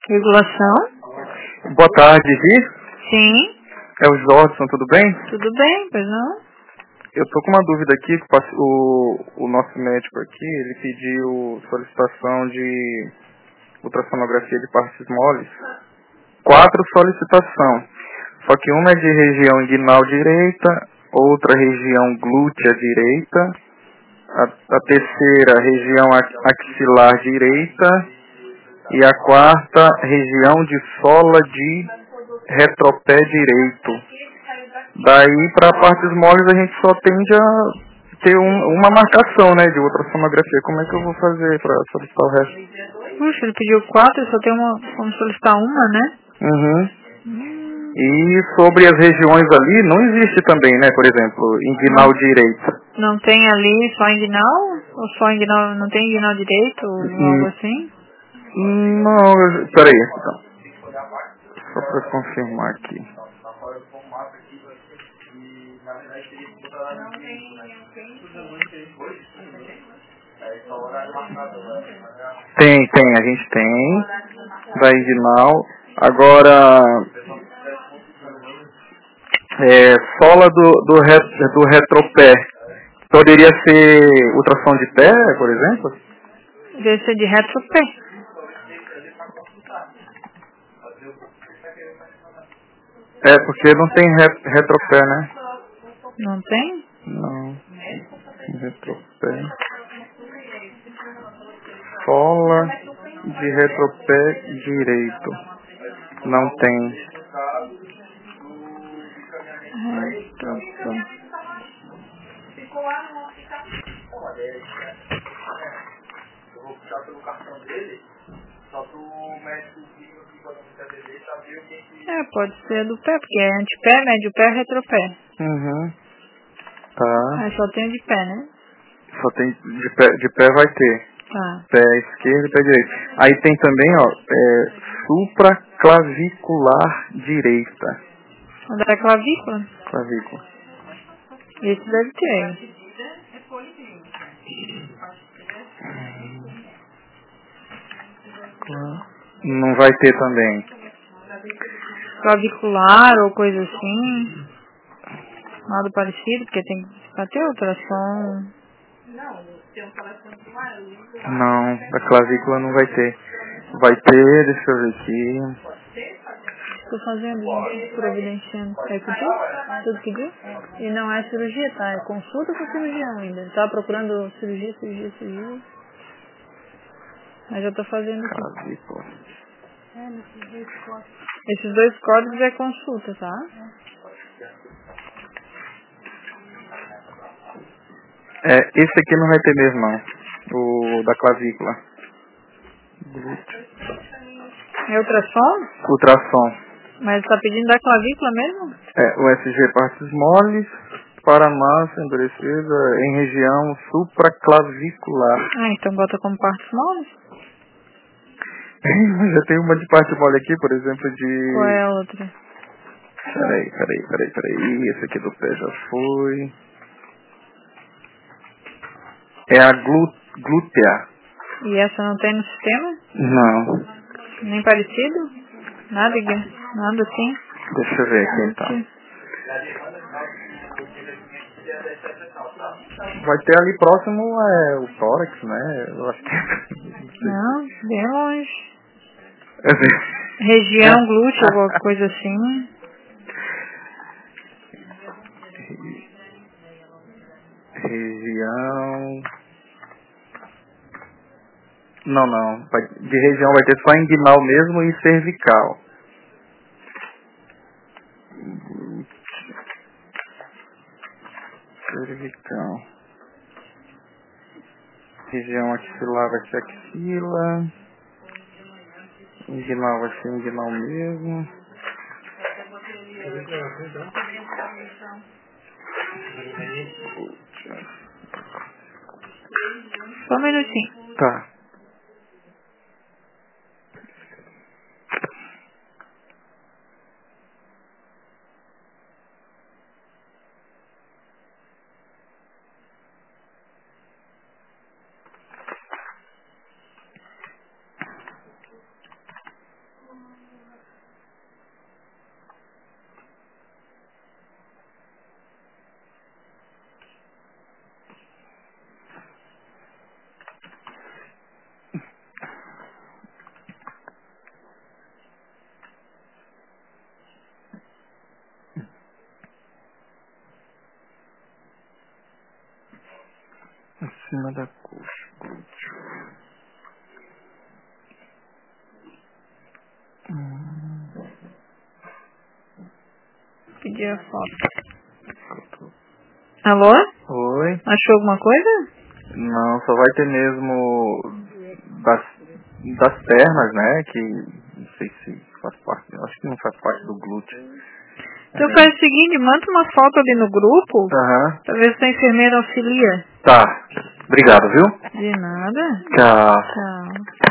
Regulação? Boa tarde, Vi. Sim. É o Jordson, tudo bem? Tudo bem, pois não? Eu tô com uma dúvida aqui, que o nosso médico aqui, ele pediu solicitação de ultrassonografia de partes moles. 4 solicitações. Só que uma é de região inguinal direita, outra região glútea direita, a terceira região axilar direita e a quarta região de sola de retropé direito. Daí, para partes moles, a gente só tende a ter uma marcação, né, de ultrassonografia. Como é que eu vou fazer para solicitar o resto? Puxa, ele pediu 4, só tem uma, vamos solicitar uma, né? Uhum. E sobre as regiões ali, não existe também, né, por exemplo, inguinal direita. Não tem ali só inguinal? Ou só inguinal, não tem inguinal direito ou algo assim? Não, peraí, então. Só para confirmar aqui. Tem, a gente tem, da inguinal. Agora, sola do retropé, poderia ser ultrassom de pé, por exemplo? Deve ser de retropé. Porque não tem retropé, né? Não tem? Não, retropé. Sola de retropé direito. Não tem. Retropé. Pode ser do pé, porque é antepé, médio pé, retropé. Uhum. Tá. Só tem o de pé, né? Só tem de pé vai ter. Tá. Pé esquerdo e pé direito. Aí tem também, supraclavicular direita. O da clavícula? Clavícula. Esse deve ter. Não vai ter também. Clavicular ou coisa assim. Nada parecido, porque tem que ter ultrassom. Não, a clavícula não vai ter. Vai ter, deixa eu ver aqui. Estou fazendo, providenciando. Pediu? Tudo pediu? E não é cirurgia, tá? É consulta com cirurgião ainda. Tá procurando cirurgia. Mas eu tô fazendo aqui. Clavícula. Esses 2 códigos é consulta, tá? Esse aqui não vai ter mesmo, não. O da clavícula. É ultrassom? Ultrassom. Mas tá pedindo da clavícula mesmo? O SG partes moles para massa endurecida em região supraclavicular. Então bota como partes moles. Já tem uma de parte mole aqui, por exemplo, de... Qual é a outra? Peraí. Esse aqui do pé já foi. É a glútea. E essa não tem no sistema? Não. Nem parecido? Nada assim? Deixa eu ver aqui então. Vai ter ali próximo o tórax, né? Eu acho que... Não, bem longe. Região glútea, alguma coisa assim. Região... Não. De região vai ter só inguinal mesmo e cervical. Cervical. Região axilar vai ser axila. Inguinal vai ser inguinal mesmo. Só um minutinho. Tá. Cima da coxa, glúteo. Pedir a foto. Alô? Oi? Achou alguma coisa? Não, só vai ter mesmo das pernas, né? Que não sei se faz parte, acho que não faz parte do glúteo. Então faz o seguinte, manda uma foto ali no grupo, pra ver se a enfermeira auxilia. Tá, obrigado, viu? De nada. Tchau. Tchau.